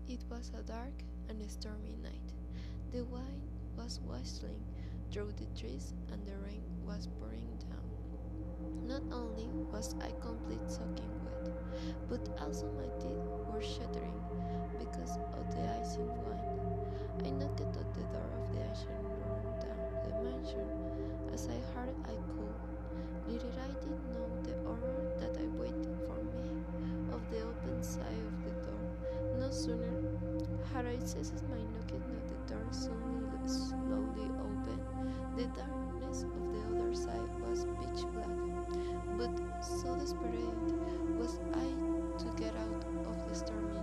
It was a dark and stormy night. The wind was whistling through the trees and the rain was pouring down. Not only was I completely soaking wet, but also my teeth were shattering because of the icing wine. I knocked at the door of the ancient room down the mansion as hard I could. Little I did know the horror that I waited for me of the open side of the door. No sooner had I ceased my knocking than the door slowly opened. The darkness of the other side was pitch black, but so desperate was I to get out of the stormy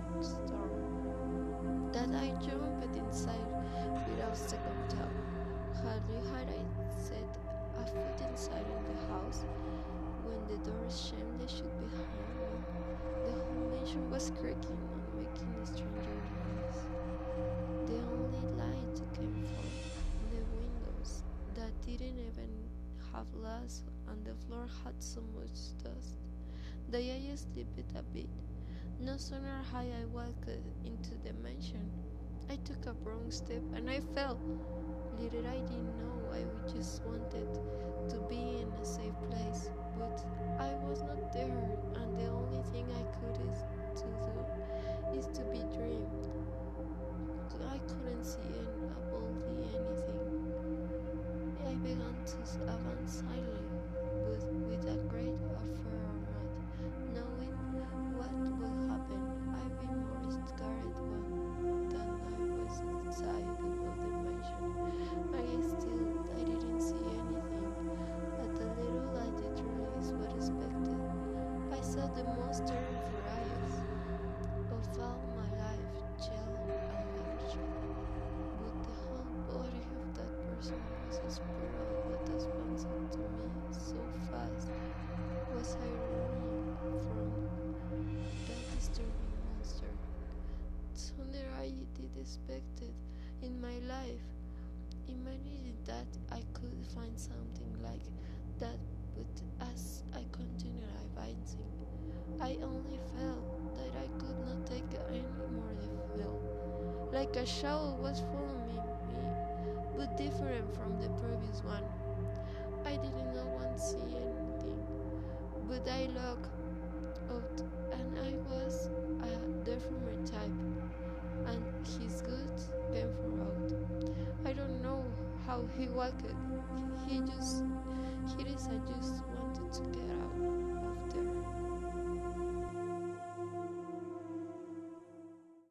storm that I jumped inside without second thought. Hardly had I set a foot inside the house when the door shammed shut behind me. The whole mansion was creaking and making a stranger noise. The only light came from the windows that didn't even have glass, and the floor had so much dust that I slipped a bit. No sooner had I walked into the mansion, I took a wrong step and I fell. Little I didn't know I just wanted to be in a safe place, but I was not there, and the only thing I could is to do is to be dreamed. I couldn't see absolutely anything. I began to advance silently, but with a great fear not knowing what would happen. I'd been more scared than I was inside of the mansion. I didn't see anything, but the little I did realize what expected. I saw the most terrible eyes of all my life, yellow and large, but the whole body of that person was a spiral that advanced to me so fast. Was I running from that disturbing monster? Sooner I did expected in my life. Imagining that I could find something like that, but as I continued advancing, I only felt that I could not take any more the feel. Like a shadow was following me, but different from the previous one. I did not want to see anything, but I looked out and I was a different type, and his goods came from out. I don't know how he walked. He just wanted to get out of there.